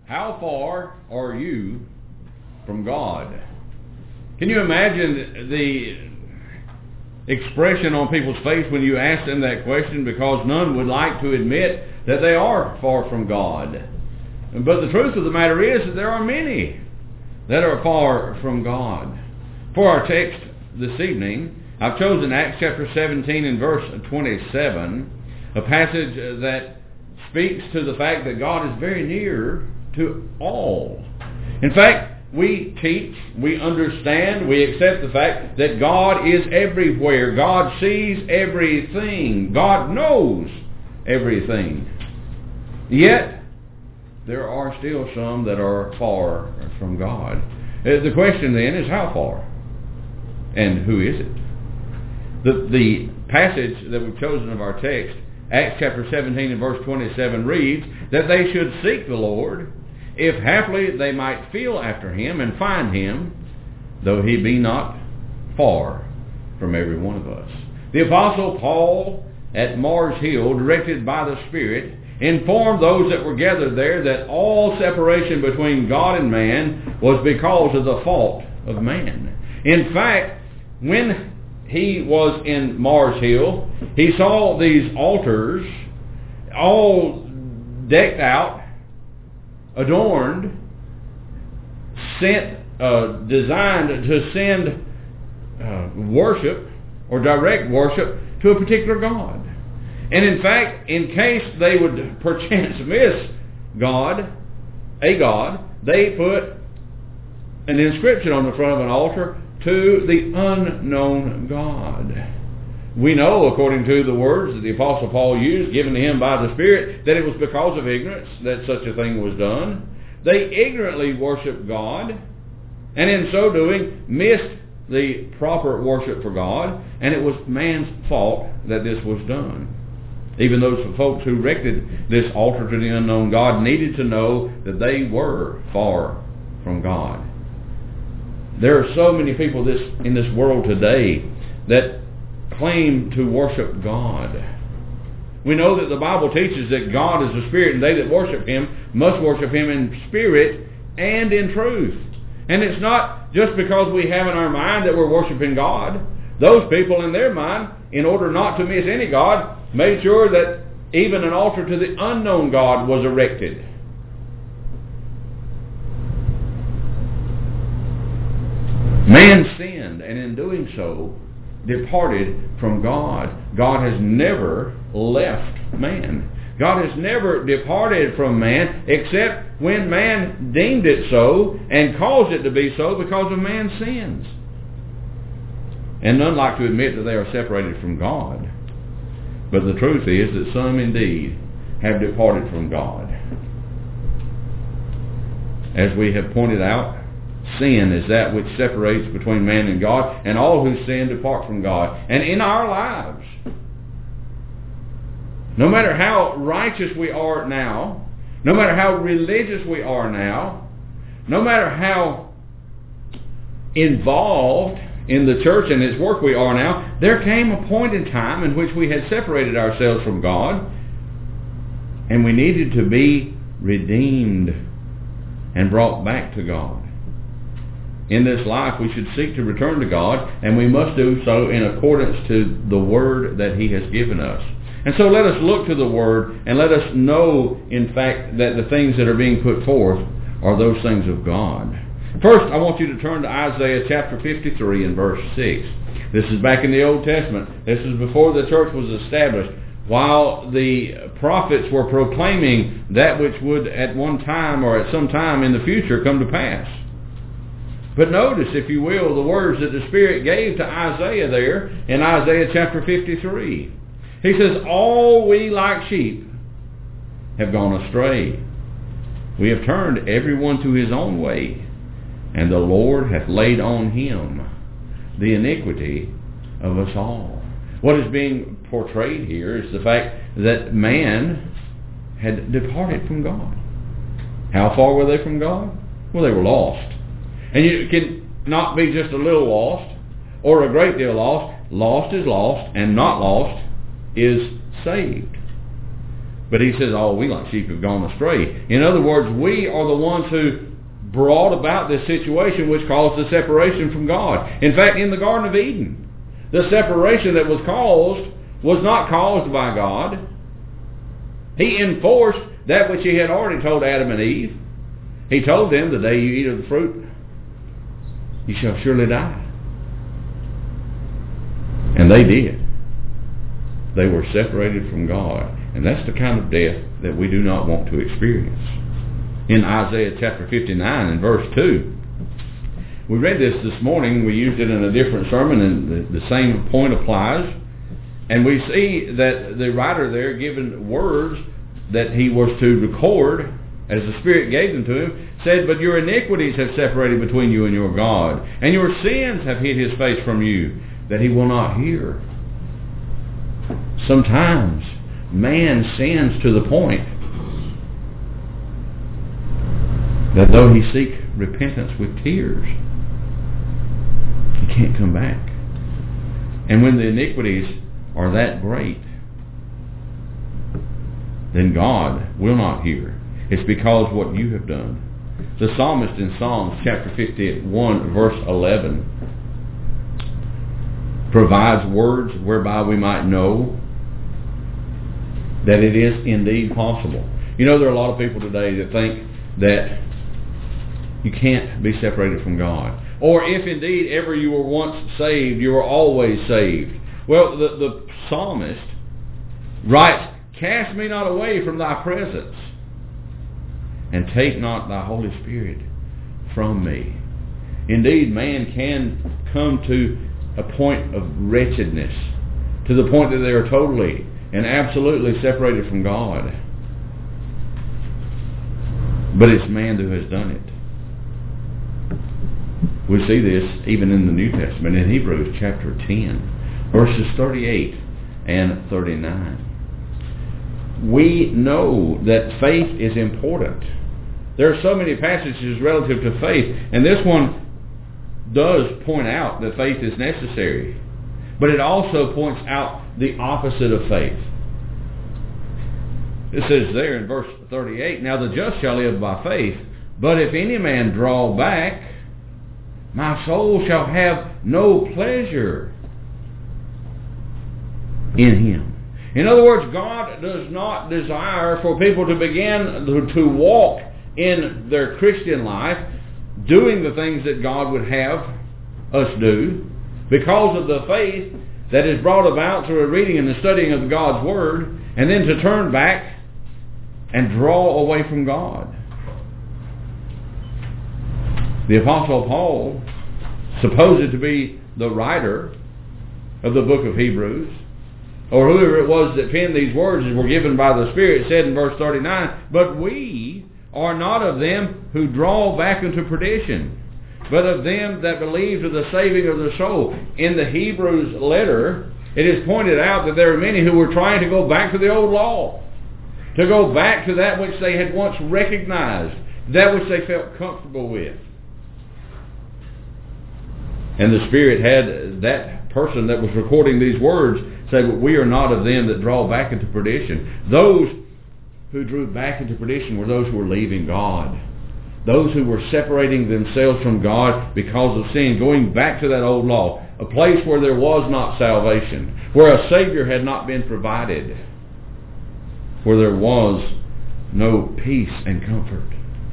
How far are you from God? Can you imagine the expression on people's face when you ask them that question? Because none would like to admit that they are far from God. But the truth of the matter is that there are many that are far from God. For our text this evening, I've chosen Acts chapter 17 and verse 27, a passage that speaks to the fact that God is very near to all. In fact, we teach, we understand, we accept the fact that God is everywhere. God sees everything. God knows everything. Yet, there are still some that are far from God. The question then is, how far? And who is it? The passage that we've chosen of our text, Acts chapter 17 and verse 27, reads that they should seek the Lord, if haply they might feel after him and find him, though he be not far from every one of us. The Apostle Paul at Mars Hill, directed by the Spirit, informed those that were gathered there that all separation between God and man was because of the fault of man. In fact, when he was in Mars Hill, he saw these altars all decked out, adorned, designed to send worship or direct worship to a particular God. And in fact, in case they would perchance miss God, they put an inscription on the front of an altar, to the unknown God. We know, according to the words that the Apostle Paul used, given to him by the Spirit, that it was because of ignorance that such a thing was done. They ignorantly worshiped God, and in so doing missed the proper worship for God, and it was man's fault that this was done. Even those folks who erected this altar to the unknown God needed to know that they were far from God. There are so many people in this world today that claim to worship God. We know that the Bible teaches that God is a spirit, and they that worship him must worship him in spirit and in truth. And it's not just because we have in our mind that we're worshiping God. Those people in their mind, in order not to miss any God, made sure that even an altar to the unknown God was erected. Man sinned, and in doing so, departed from God. God has never left man. God has never departed from man, except when man deemed it so and caused it to be so because of man's sins. And none like to admit that they are separated from God. But the truth is that some indeed have departed from God. As we have pointed out, sin is that which separates between man and God, and all who sin depart from God. And in our lives, no matter how righteous we are now, no matter how religious we are now, no matter how involved in the church and its work we are now, there came a point in time in which we had separated ourselves from God, and we needed to be redeemed and brought back to God. In this life, we should seek to return to God, and we must do so in accordance to the Word that he has given us. And so let us look to the Word, and let us know, in fact, that the things that are being put forth are those things of God. First, I want you to turn to Isaiah chapter 53 and verse 6. This is back in the Old Testament. This is before the church was established, while the prophets were proclaiming that which would at one time or at some time in the future come to pass. But notice, if you will, the words that the Spirit gave to Isaiah there in Isaiah chapter 53. He says, all we like sheep have gone astray. We have turned everyone to his own way, and the Lord hath laid on him the iniquity of us all. What is being portrayed here is the fact that man had departed from God. How far were they from God? Well, they were lost. And you can not be just a little lost or a great deal lost. Lost is lost, and not lost is saved. But he says, oh, we like sheep have gone astray. In other words, we are the ones who brought about this situation which caused the separation from God. In fact, in the Garden of Eden, the separation that was caused was not caused by God. He enforced that which he had already told Adam and Eve. He told them, the day you eat of the fruit, you shall surely die. And they did. They were separated from God. And that's the kind of death that we do not want to experience. In Isaiah chapter 59 and verse 2, we read this morning. We used it in a different sermon, and the same point applies. And we see that the writer there, given words that he was to record as the Spirit gave them to him, said, but your iniquities have separated between you and your God, and your sins have hid his face from you, that he will not hear. Sometimes man sins to the point that though he seek repentance with tears, he can't come back. And when the iniquities are that great, then God will not hear. It's because what you have done. The psalmist in Psalms chapter 51 verse 11 provides words whereby we might know that it is indeed possible. You know, there are a lot of people today that think that you can't be separated from God. Or if indeed ever you were once saved, you were always saved. Well, the psalmist writes, cast me not away from thy presence, and take not thy Holy Spirit from me. Indeed, man can come to a point of wretchedness, to the point that they are totally and absolutely separated from God. But it's man who has done it. We see this even in the New Testament, in Hebrews chapter 10, verses 38 and 39. We know that faith is important. There are so many passages relative to faith, and this one does point out that faith is necessary. But it also points out the opposite of faith. It says there in verse 38, now the just shall live by faith, but if any man draw back, my soul shall have no pleasure in him. In other words, God does not desire for people to begin to walk in their Christian life doing the things that God would have us do because of the faith that is brought about through a reading and the studying of God's Word, and then to turn back and draw away from God. The Apostle Paul, supposed to be the writer of the book of Hebrews, or whoever it was that penned these words as were given by the Spirit, said in verse 39, but we are not of them who draw back into perdition, but of them that believe to the saving of the soul. In the Hebrews letter, it is pointed out that there are many who were trying to go back to the old law, to go back to that which they had once recognized, that which they felt comfortable with. And the Spirit had that person that was recording these words say, well, we are not of them that draw back into perdition. Those who drew back into perdition were those who were leaving God. Those who were separating themselves from God because of sin, going back to that old law, a place where there was not salvation, where a Savior had not been provided, where there was no peace and comfort.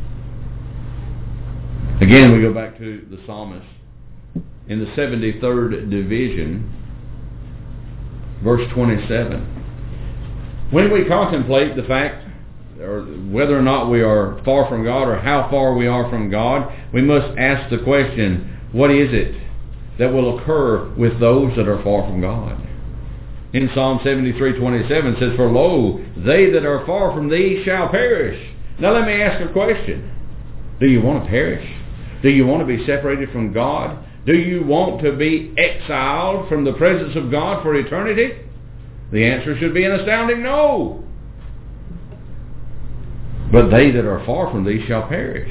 Again, we go back to the psalmist. In the 73rd division, verse 27. When we contemplate the fact, or whether or not we are far from God, or how far we are from God, we must ask the question, what is it that will occur with those that are far from God? In Psalm 73:27 says, for lo, they that are far from thee shall perish. Now let me ask a question. Do you want to perish? Do you want to be separated from God? Do you want to be exiled from the presence of God for eternity? The answer should be an astounding no. But they that are far from thee shall perish.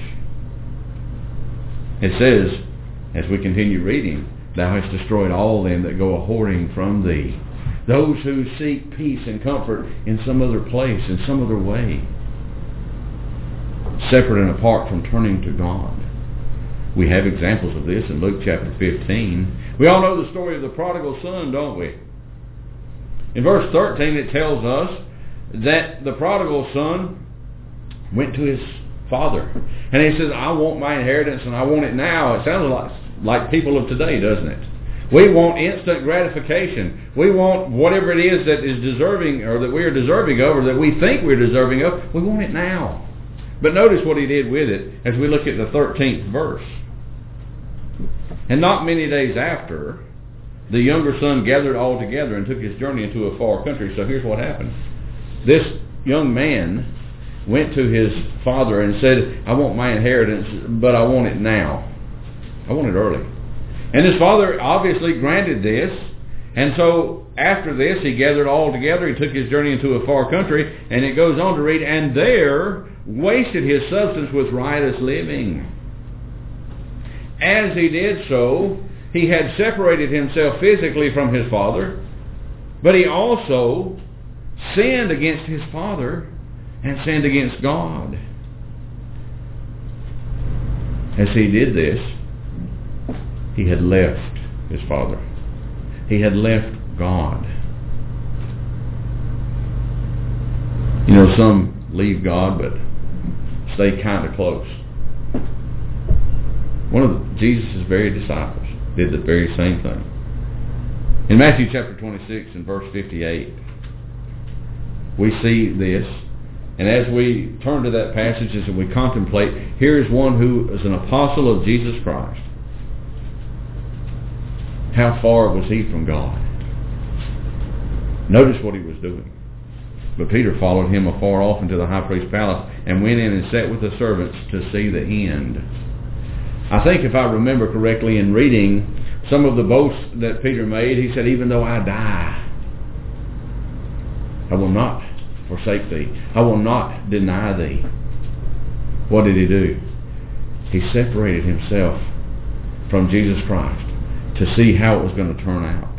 It says, as we continue reading, thou hast destroyed all them that go a whoring from thee. those who seek peace and comfort in some other place, in some other way, separate and apart from turning to God. We have examples of this in Luke chapter 15. We all know the story of the prodigal son, don't we? In verse 13 it tells us that the prodigal son went to his father. And he says, I want my inheritance and I want it now. It sounds like people of today, doesn't it? We want instant gratification. We want whatever it is that is deserving, or that we are deserving of, or that we think we're deserving of. We want it now. But notice what he did with it as we look at the 13th verse. And not many days after, the younger son gathered all together and took his journey into a far country. So here's what happened. This young man went to his father and said, I want my inheritance, but I want it now. I want it early. And his father obviously granted this. And so after this, he gathered all together. He took his journey into a far country. And it goes on to read, and there wasted his substance with riotous living. As he did so, he had separated himself physically from his father, but he also sinned against his father and sinned against God. As he did this, he had left his father. He had left God. You know, some leave God but stay kind of close. One of Jesus' very disciples did the very same thing. In Matthew chapter 26 and verse 58, we see this. And as we turn to that passage, as we contemplate, here is one who is an apostle of Jesus Christ. How far was he from God? Notice what he was doing. But Peter followed him afar off into the high priest's palace and went in and sat with the servants to see the end. I think if I remember correctly in reading some of the boasts that Peter made, he said, even though I die, I will not forsake thee. I will not deny thee. What did he do? He separated himself from Jesus Christ to see how it was going to turn out.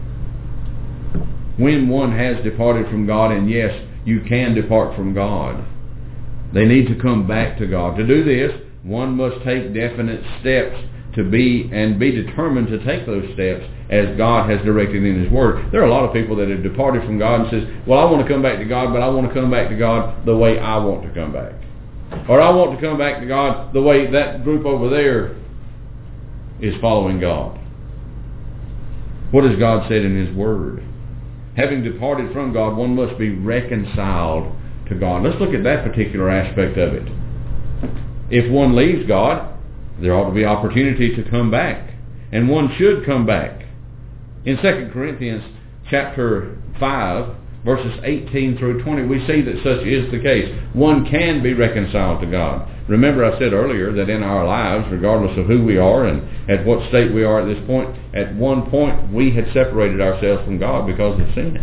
When one has departed from God, and yes, you can depart from God, they need to come back to God. To do this, one must take definite steps to be determined to take those steps as God has directed in His Word. There are a lot of people that have departed from God and says, well, I want to come back to God, but I want to come back to God the way I want to come back. Or I want to come back to God the way that group over there is following God. What has God said in His Word? Having departed from God, one must be reconciled to God. Let's look at that particular aspect of it. If one leaves God, there ought to be opportunity to come back. And one should come back. In 2 Corinthians chapter 5, verses 18 through 20, we see that such is the case. One can be reconciled to God. Remember, I said earlier that in our lives, regardless of who we are and at what state we are at this point, at one point we had separated ourselves from God because of sin.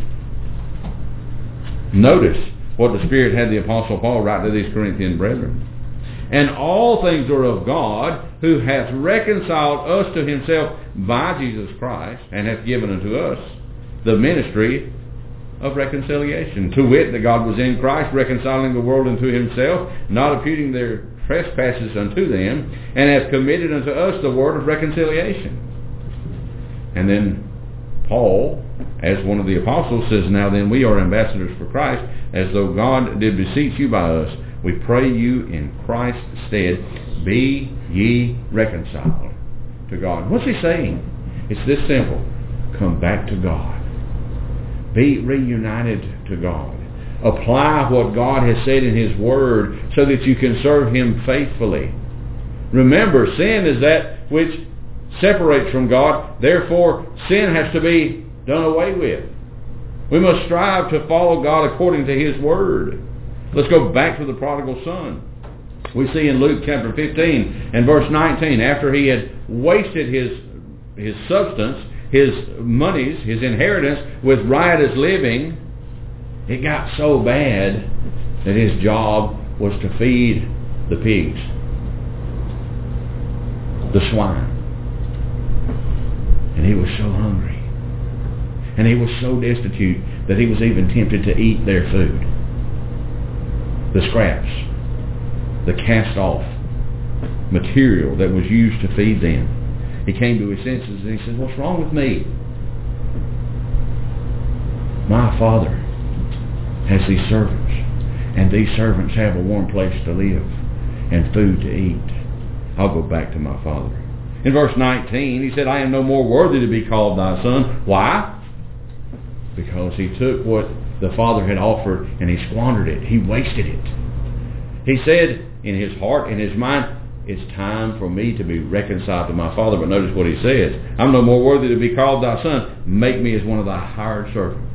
Notice what the Spirit had the Apostle Paul write to these Corinthian brethren. And all things are of God, who hath reconciled us to Himself by Jesus Christ, and hath given unto us the ministry of reconciliation. To wit, that God was in Christ, reconciling the world unto Himself, not imputing their trespasses unto them, and hath committed unto us the word of reconciliation. And then Paul, as one of the apostles, says, now then we are ambassadors for Christ, as though God did beseech you by us. We pray you in Christ's stead, be ye reconciled to God. What's he saying? It's this simple. Come back to God. Be reunited to God. Apply what God has said in His Word so that you can serve Him faithfully. Remember, sin is that which separates from God. Therefore, sin has to be done away with. We must strive to follow God according to His Word. Let's go back to the prodigal son. We see in Luke chapter 15 and verse 19, after he had wasted his substance, his monies, his inheritance with riotous living, it got so bad that his job was to feed the pigs, the swine. And he was so hungry. And he was so destitute that he was even tempted to eat their food. The scraps, the cast-off material that was used to feed them. He came to his senses and he said, what's wrong with me? My Father has these servants, and these servants have a warm place to live and food to eat. I'll go back to my Father. In verse 19, he said, I am no more worthy to be called thy son. Why? Because he took what the Father had offered and he squandered it. He wasted it. He said in his heart, in his mind, it's time for me to be reconciled to my Father. But notice what he says. I'm no more worthy to be called thy son. Make me as one of thy hired servants.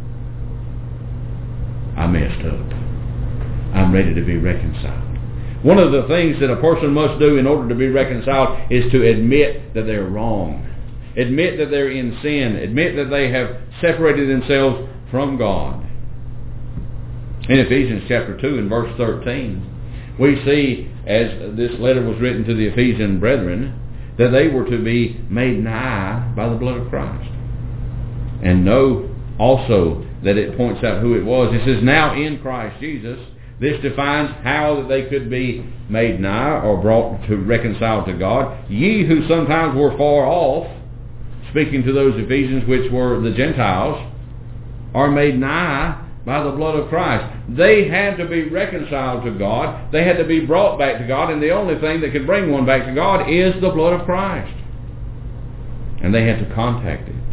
I messed up. I'm ready to be reconciled. One of the things that a person must do in order to be reconciled is to admit that they're wrong. Admit that they're in sin. Admit that they have separated themselves from God. In Ephesians chapter 2 and verse 13, we see, as this letter was written to the Ephesian brethren, that they were to be made nigh by the blood of Christ. And know also that it points out who it was. It says, now in Christ Jesus. This defines how that they could be made nigh or brought to reconcile to God. Ye who sometimes were far off, speaking to those Ephesians which were the Gentiles, are made nigh by the blood of Christ. They had to be reconciled to God. They had to be brought back to God, and the only thing that could bring one back to God is the blood of Christ. And they had to contact it.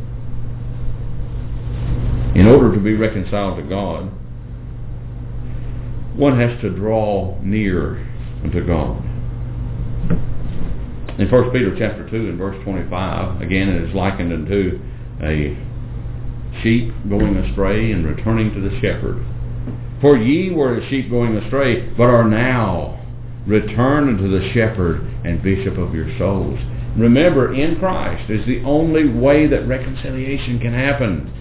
In order to be reconciled to God, one has to draw near unto God. In 1 Peter chapter 2 and verse 25, again it is likened unto a sheep going astray and returning to the shepherd. For ye were as sheep going astray, but are now returned unto the shepherd and bishop of your souls. Remember, in Christ is the only way that reconciliation can happen.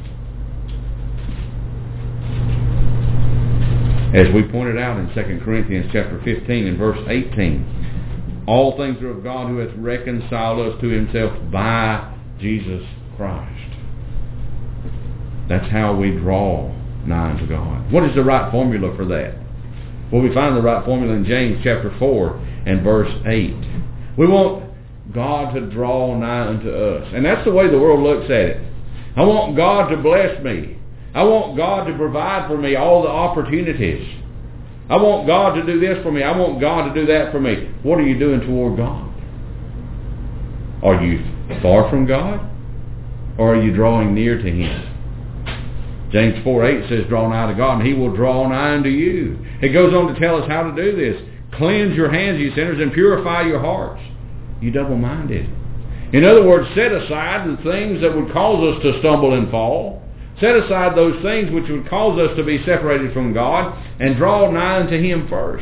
As we pointed out in 2 Corinthians chapter 15 and verse 18, all things are of God who hath reconciled us to himself by Jesus Christ. That's how we draw nigh unto God. What is the right formula for that? Well, we find the right formula in James chapter 4 and verse 8. We want God to draw nigh unto us. And that's the way the world looks at it. I want God to bless me. I want God to provide for me all the opportunities. I want God to do this for me. I want God to do that for me. What are you doing toward God? Are you far from God? Or are you drawing near to Him? James 4:8 says, draw nigh to God, and He will draw nigh unto you. It goes on to tell us how to do this. Cleanse your hands, ye sinners, and purify your hearts, you double-minded. In other words, set aside the things that would cause us to stumble and fall. Set aside those things which would cause us to be separated from God, and draw nigh unto Him first.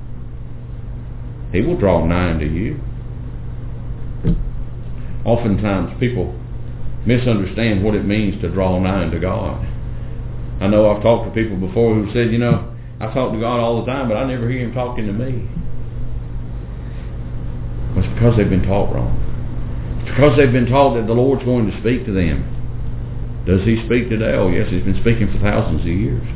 He will draw nigh unto you. Oftentimes people misunderstand what it means to draw nigh unto God. I know I've talked to people before who said, I talk to God all the time, but I never hear Him talking to me. Well, it's because they've been taught wrong. It's because they've been taught that the Lord's going to speak to them. Does He speak today? Oh yes, He's been speaking for thousands of years.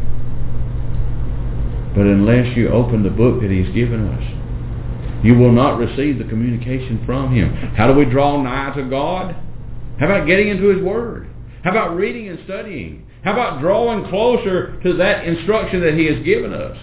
But unless you open the book that He's given us, you will not receive the communication from Him. How do we draw nigh to God? How about getting into His Word? How about reading and studying? How about drawing closer to that instruction that He has given us?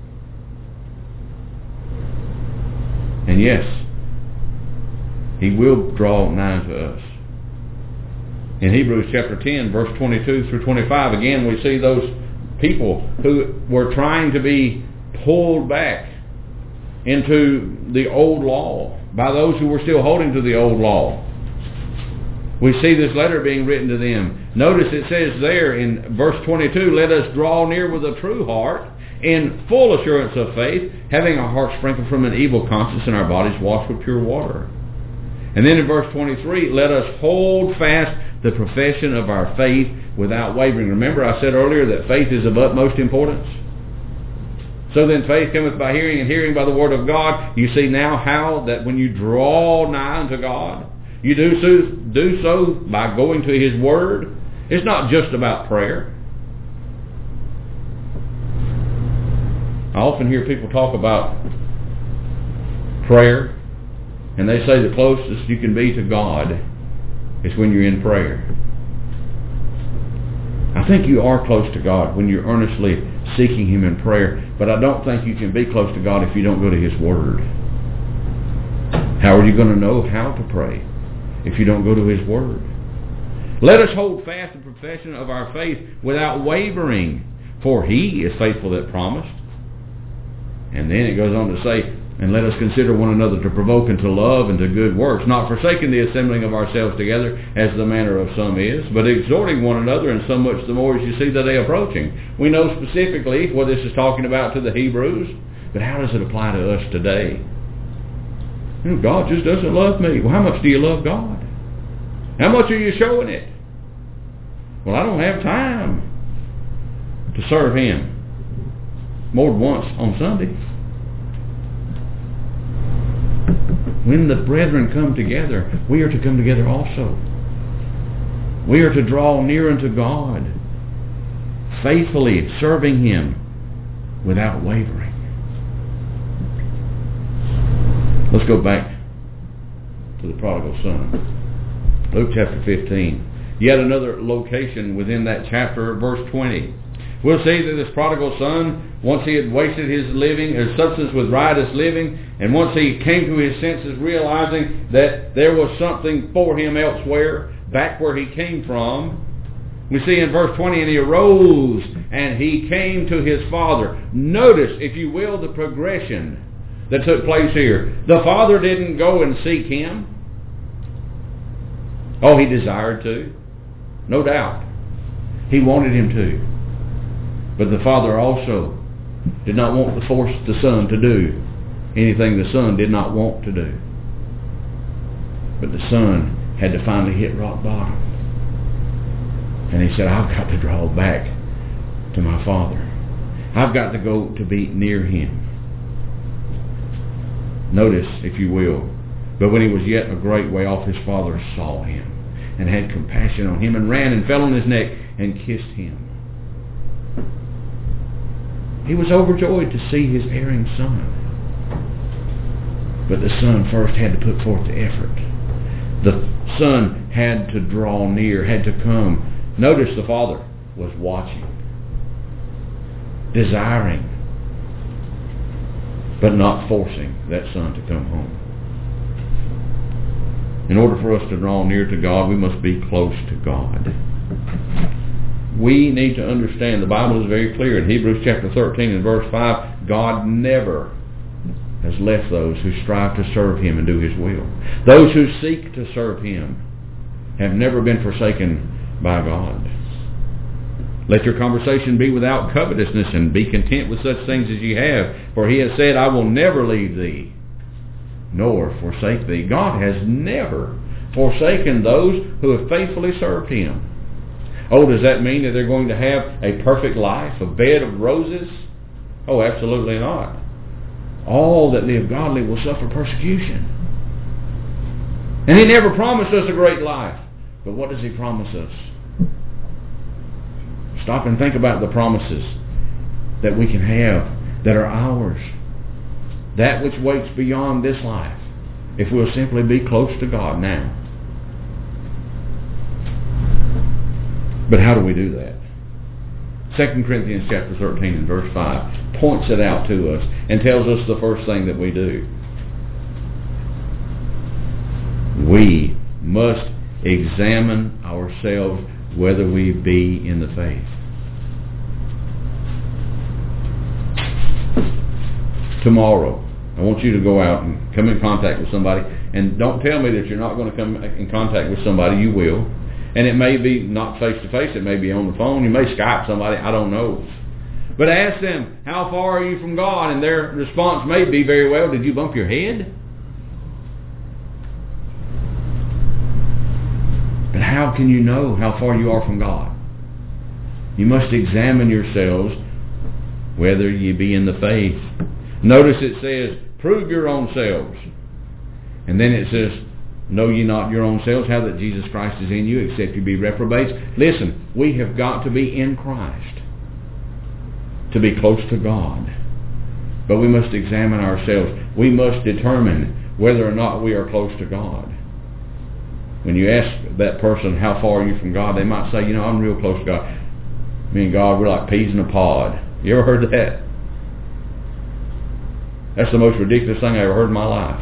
And yes, He will draw nigh to us. In Hebrews chapter 10, verse 22 through 25, again we see those people who were trying to be pulled back into the old law by those who were still holding to the old law. We see this letter being written to them. Notice it says there in verse 22, let us draw near with a true heart, in full assurance of faith, having our hearts sprinkled from an evil conscience and our bodies washed with pure water. And then in verse 23, let us hold fast the profession of our faith without wavering. Remember I said earlier that faith is of utmost importance. So then faith cometh by hearing, and hearing by the word of God. You see now how that when you draw nigh unto God, You do so by going to His Word. It's not just about prayer. I often hear people talk about prayer, and they say the closest you can be to God is when you're in prayer. I think you are close to God when you're earnestly seeking Him in prayer, but I don't think you can be close to God if you don't go to His Word. How are you going to know how to pray if you don't go to His Word? Let us hold fast the profession of our faith without wavering, for He is faithful that promised. And then it goes on to say, and let us consider one another to provoke unto love and to good works, not forsaking the assembling of ourselves together, as the manner of some is, but exhorting one another, and so much the more as you see the day approaching. We know specifically what this is talking about to the Hebrews, but how does it apply to us today? God just doesn't love me. Well, how much do you love God? How much are you showing it? Well, I don't have time to serve Him more than once on Sunday. When the brethren come together, we are to come together also. We are to draw near unto God, faithfully serving Him without wavering. Let's go back to the prodigal son. Luke chapter 15. Yet another location within that chapter, verse 20. We'll see that this prodigal son, once he had wasted his substance with riotous living, and once he came to his senses, realizing that there was something for him elsewhere, back where he came from, we see in verse 20, and he arose and he came to his father. Notice, if you will, the progression that took place here. The father didn't go and seek him. Oh, he desired to. No doubt. He wanted him to. But the father also did not want to force the son to do anything the son did not want to do. But the son had to finally hit rock bottom. And he said, I've got to draw back to my father. I've got to go to be near him. Notice, if you will, but when he was yet a great way off, his father saw him and had compassion on him and ran and fell on his neck and kissed him. He was overjoyed to see his erring son. But the son first had to put forth the effort. The son had to draw near, had to come. Notice the father was watching, desiring, but not forcing that son to come home. In order for us to draw near to God, we must be close to God. We need to understand, the Bible is very clear in Hebrews chapter 13 and verse 5, God never has left those who strive to serve Him and do His will. Those who seek to serve Him have never been forsaken by God. Let your conversation be without covetousness, and be content with such things as ye have. For He has said, I will never leave thee, nor forsake thee. God has never forsaken those who have faithfully served Him. Oh, does that mean that they're going to have a perfect life, a bed of roses? Oh, absolutely not. All that live godly will suffer persecution. And He never promised us a great life. But what does He promise us? Stop and think about the promises that we can have, that are ours. That which waits beyond this life, if we'll simply be close to God now. But how do we do that? 2 Corinthians chapter 13 and verse 5 points it out to us and tells us the first thing that we do. We must examine ourselves whether we be in the faith. Tomorrow, I want you to go out and come in contact with somebody. And don't tell me that you're not going to come in contact with somebody. You will. And it may be not face-to-face. It may be on the phone. You may Skype somebody. I don't know. But ask them, how far are you from God? And their response may be, very well, did you bump your head? But how can you know how far you are from God? You must examine yourselves whether ye be in the faith. Notice it says, prove your own selves. And then it says, Know ye not your own selves how that Jesus Christ is in you, except you be reprobates? Listen, we have got to be in Christ to be close to God. But we must examine ourselves. We must determine whether or not we are close to God. When you ask that person, how far are you from God? They might say, I'm real close to God. Me and God, we're like peas in a pod. You ever heard that? That's the most ridiculous thing I ever heard in my life.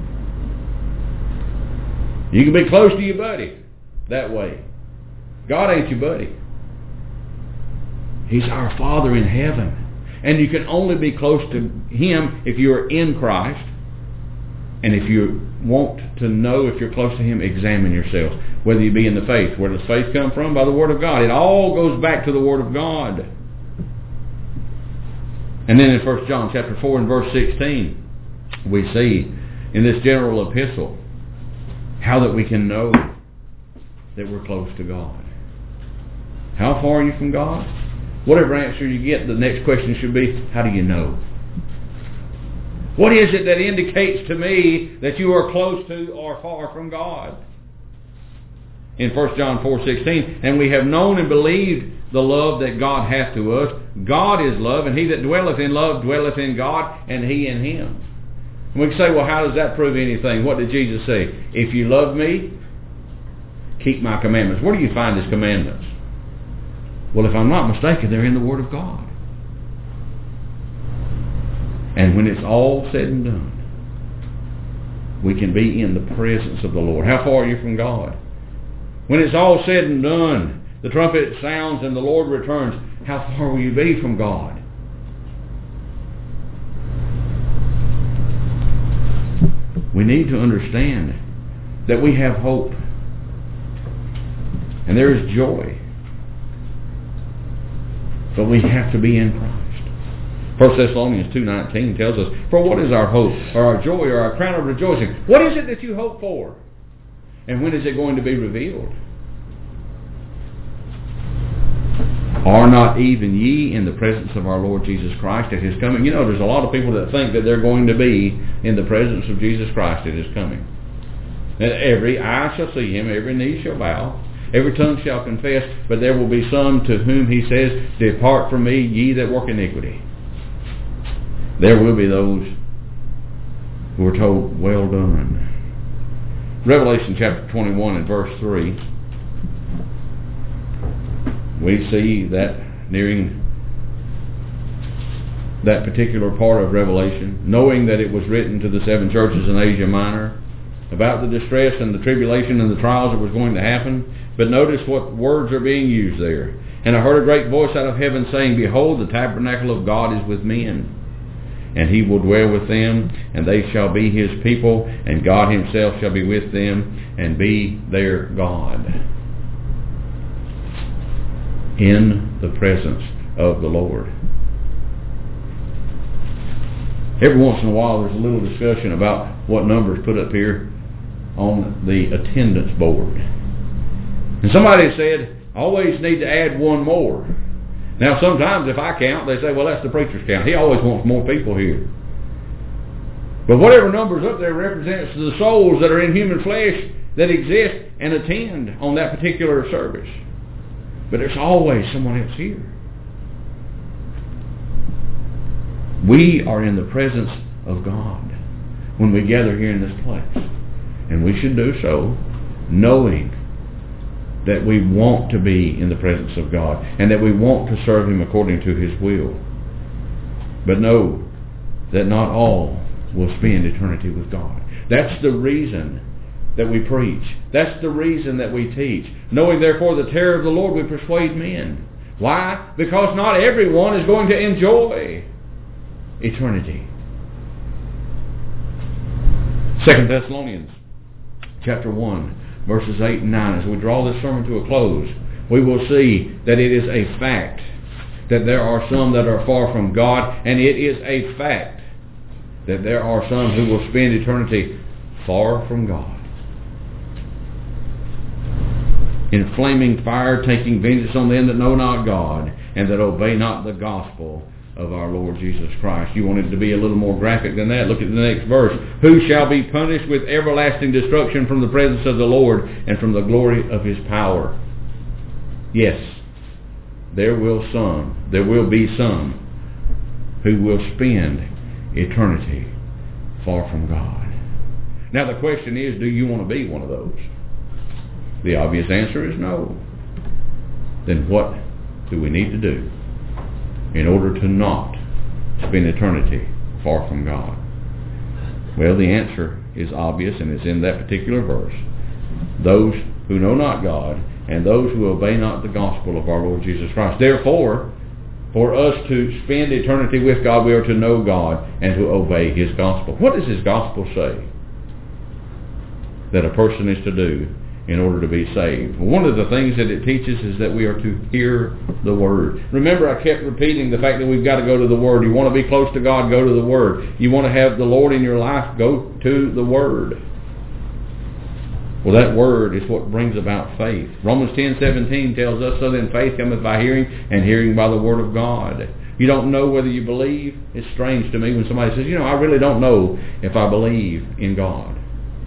You can be close to your buddy that way. God ain't your buddy. He's our Father in heaven. And you can only be close to Him if you are in Christ. And if you want to know if you're close to Him, examine yourselves. Whether you be in the faith. Where does faith come from? By the Word of God. It all goes back to the Word of God. And then in 1 John chapter 4 and verse 16, we see in this general epistle how that we can know that we're close to God. How far are you from God? Whatever answer you get, the next question should be, how do you know? What is it that indicates to me that you are close to or far from God? In 1 John 4:16, and we have known and believed the love that God hath to us. God is love, and he that dwelleth in love dwelleth in God, and he in him. And we can say, well, how does that prove anything? What did Jesus say? If you love me, keep my commandments. Where do you find his commandments? Well, if I'm not mistaken, they're in the Word of God. And when it's all said and done, we can be in the presence of the Lord. How far are you from God? When it's all said and done, the trumpet sounds and the Lord returns, how far will you be from God? We need to understand that we have hope. And there is joy. But we have to be in Christ. 1 Thessalonians 2:19 tells us, for what is our hope, or our joy, or our crown of rejoicing? What is it that you hope for? And when is it going to be revealed? Are not even ye in the presence of our Lord Jesus Christ at his coming? There's a lot of people that think that they're going to be in the presence of Jesus Christ at his coming. And every eye shall see him, every knee shall bow, every tongue shall confess, but there will be some to whom he says, depart from me, ye that work iniquity. There will be those who are told, well done. Revelation chapter 21 and verse 3. We see that nearing that particular part of Revelation, knowing that it was written to the 7 churches in Asia Minor, about the distress and the tribulation and the trials that was going to happen. But notice what words are being used there. And I heard a great voice out of heaven saying, behold, the tabernacle of God is with men, and he will dwell with them, and they shall be his people, and God himself shall be with them, and be their God. In the presence of the Lord. Every once in a while there's a little discussion about what numbers put up here on the attendance board. And somebody said, I always need to add one more. Now sometimes if I count, they say, well, that's the preacher's count. He always wants more people here. But whatever number's up there represents the souls that are in human flesh that exist and attend on that particular service. But there's always someone else here. We are in the presence of God when we gather here in this place. And we should do so knowing that we want to be in the presence of God and that we want to serve him according to his will. But know that not all will spend eternity with God. That's the reason that we preach. That's the reason that we teach. Knowing therefore the terror of the Lord, we persuade men. Why? Because not everyone is going to enjoy eternity. 2 Thessalonians chapter 1, verses 8 and 9. As we draw this sermon to a close, we will see that it is a fact that there are some that are far from God, and it is a fact that there are some who will spend eternity far from God. In flaming fire, taking vengeance on them that know not God, and that obey not the gospel of our Lord Jesus Christ. You want it to be a little more graphic than that? Look at the next verse. Who shall be punished with everlasting destruction from the presence of the Lord and from the glory of his power? Yes, there will be some who will spend eternity far from God. Now the question is, do you want to be one of those? The obvious answer is no. Then what do we need to do in order to not spend eternity far from God? Well, the answer is obvious, and it's in that particular verse. Those who know not God, and those who obey not the gospel of our Lord Jesus Christ. Therefore, for us to spend eternity with God, we are to know God and to obey his gospel. What does his gospel say that a person is to do in order to be saved? Well, one of the things that it teaches is that we are to hear the Word. Remember, I kept repeating the fact that we've got to go to the Word. You want to be close to God, go to the Word. You want to have the Lord in your life, go to the Word. Well, that Word is what brings about faith. Romans 10:17 tells us, so then faith cometh by hearing, and hearing by the Word of God. You don't know whether you believe. It's strange to me when somebody says, I really don't know if I believe in God.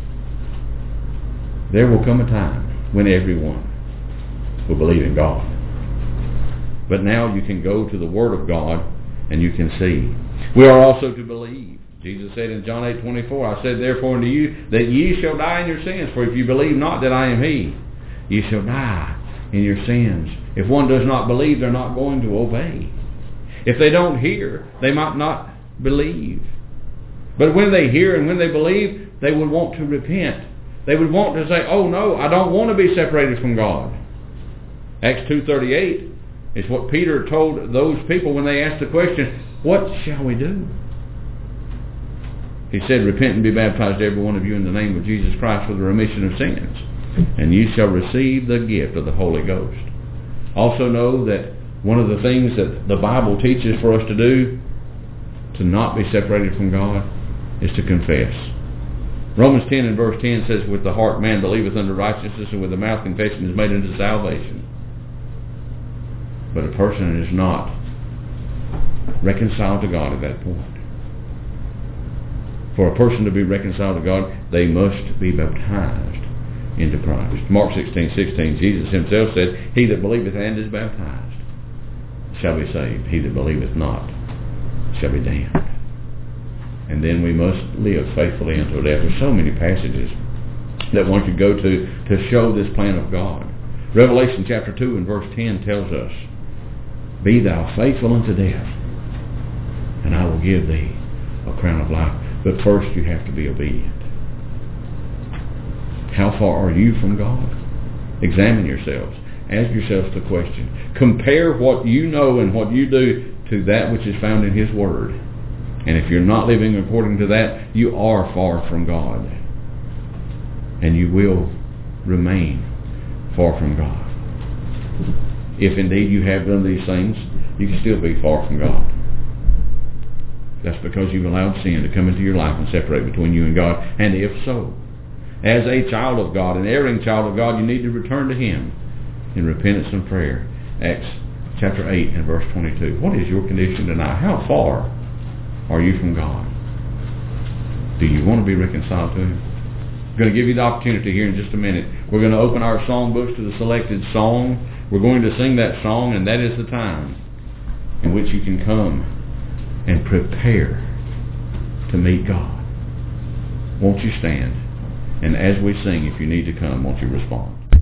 There will come a time when everyone will believe in God. But now you can go to the Word of God and you can see. We are also to believe. Jesus said in John 8:24, I said therefore unto you that ye shall die in your sins, for if you believe not that I am he, ye shall die in your sins. If one does not believe, they're not going to obey. If they don't hear, they might not believe. But when they hear and when they believe, they would want to repent. They would want to say, oh no, I don't want to be separated from God. Acts 2:38 is what Peter told those people when they asked the question, what shall we do? He said, repent and be baptized every one of you in the name of Jesus Christ for the remission of sins, and you shall receive the gift of the Holy Ghost. Also know that one of the things that the Bible teaches for us to do to not be separated from God is to confess. Romans 10 and verse 10 says, with the heart man believeth unto righteousness, and with the mouth confession is made unto salvation. But a person is not reconciled to God at that point. For a person to be reconciled to God, they must be baptized into Christ. Mark 16:16, Jesus himself said, he that believeth and is baptized shall be saved. He that believeth not shall be damned. And then we must live faithfully until death. There's so many passages that one could go to show this plan of God. Revelation chapter 2 and verse 10 tells us, be thou faithful unto death, and I will give thee a crown of life. But first you have to be obedient. How far are you from God? Examine yourselves. Ask yourselves the question. Compare what you know and what you do to that which is found in his Word. And if you're not living according to that, you are far from God. And you will remain far from God. If indeed you have done these things, you can still be far from God. That's because you've allowed sin to come into your life and separate between you and God. And if so, as a child of God, an erring child of God, you need to return to him in repentance and prayer. Acts chapter 8 and verse 22. What is your condition tonight? How far are you from God? Do you want to be reconciled to him? I'm going to give you the opportunity here in just a minute. We're going to open our songbooks to the selected song. We're going to sing that song, and that is the time in which you can come and prepare to meet God. Won't you stand? And as we sing, if you need to come, won't you respond?